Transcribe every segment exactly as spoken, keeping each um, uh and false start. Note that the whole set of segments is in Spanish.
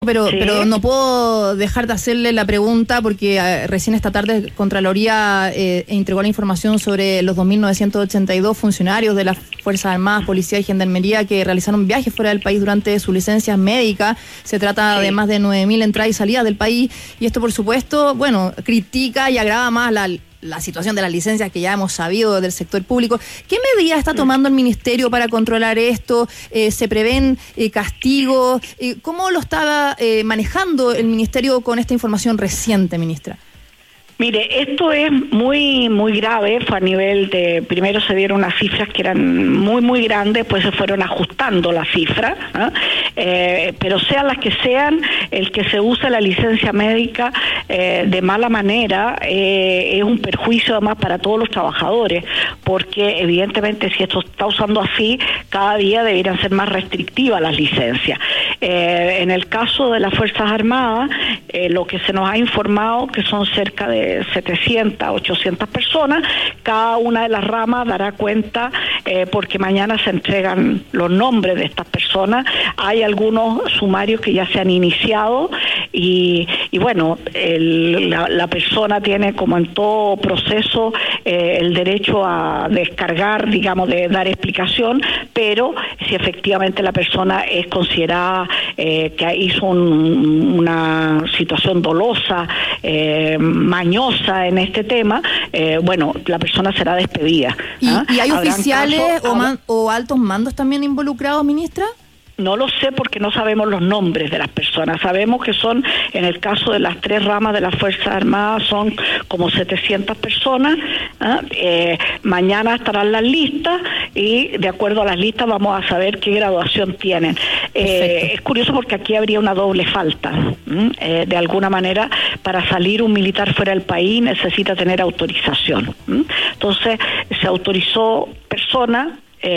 Pero, Sí. pero no puedo dejar de hacerle la pregunta porque eh, recién esta tarde Contraloría eh, entregó la información sobre los dos mil novecientos ochenta y dos funcionarios de las Fuerzas Armadas, Policía y Gendarmería que realizaron viajes fuera del país durante su licencia médica. Se trata Sí. de más de nueve mil entradas y salidas del país y esto, por supuesto, bueno, critica y agrava más la la situación de las licencias que ya hemos sabido del sector público. ¿Qué medidas está tomando el Ministerio para controlar esto? Eh, ¿Se prevén eh, castigos? Eh, ¿Cómo lo estaba eh, manejando el Ministerio con esta información reciente, ministra? Mire, esto es muy muy grave, fue a nivel de, primero se dieron unas cifras que eran muy muy grandes, pues se fueron ajustando las cifras, ¿eh? Eh, pero sean las que sean, el que se usa la licencia médica eh, de mala manera eh, es un perjuicio además para todos los trabajadores, porque evidentemente si esto está usando así, cada día deberían ser más restrictivas las licencias. Eh, en el caso de las Fuerzas Armadas, eh, lo que se nos ha informado que son cerca de setecientas, ochocientas personas, cada una de las ramas dará cuenta eh, porque mañana se entregan los nombres de estas personas. Hay algunos sumarios que ya se han iniciado y, y bueno, el, la, la persona tiene, como en todo proceso, eh, el derecho a descargar, digamos, de dar explicación, pero si efectivamente la persona es considerada eh, que hizo un, una situación dolosa, eh, mañosa en este tema, eh, bueno, la persona será despedida. ¿Y, ¿ah? ¿y hay Habrán oficiales casos, o, man, o altos mandos también involucrados, ministra? No lo sé porque no sabemos los nombres de las personas. Sabemos que son, en el caso de las tres ramas de las Fuerzas Armadas, son como setecientas personas. ¿eh? Eh, mañana estarán las listas y de acuerdo a las listas vamos a saber qué graduación tienen. Eh, es curioso porque aquí habría una doble falta. Eh, de alguna manera, para salir un militar fuera del país necesita tener autorización. ¿eh? Entonces, se autorizó personas.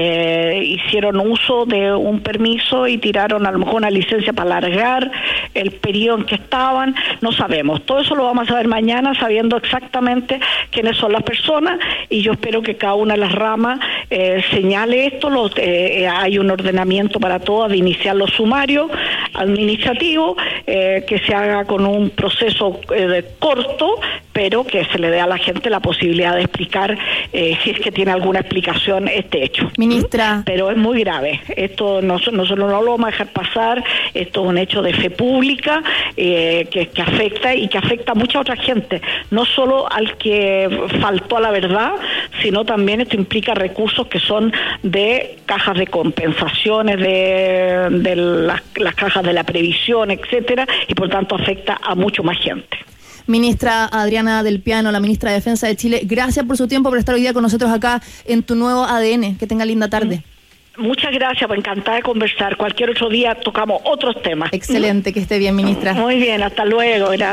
Eh, hicieron uso de un permiso y tiraron a lo mejor una licencia para alargar el periodo en que estaban, no sabemos, todo eso lo vamos a saber mañana sabiendo exactamente quiénes son las personas y yo espero que cada una de las ramas eh, señale esto, lo, eh, hay un ordenamiento para todas de iniciar los sumarios administrativos, eh, que se haga con un proceso eh, de corto, pero que se le dé a la gente la posibilidad de explicar eh, si es que tiene alguna explicación este hecho. Ministra. Pero es muy grave. Esto nosotros, nosotros no lo vamos a dejar pasar. Esto es un hecho de fe pública eh, que, que afecta y que afecta a mucha otra gente. No solo al que faltó a la verdad, sino también esto implica recursos que son de cajas de compensaciones, de, de las, las cajas de la previsión, etcétera, y por tanto afecta a mucho más gente. Ministra Adriana del Piano, la ministra de Defensa de Chile, gracias por su tiempo, por estar hoy día con nosotros acá en Tu Nuevo A D N. Que tenga linda tarde. Muchas gracias, pues encantada de conversar. Cualquier otro día tocamos otros temas. Excelente, que esté bien, ministra. Muy bien, hasta luego. Gracias.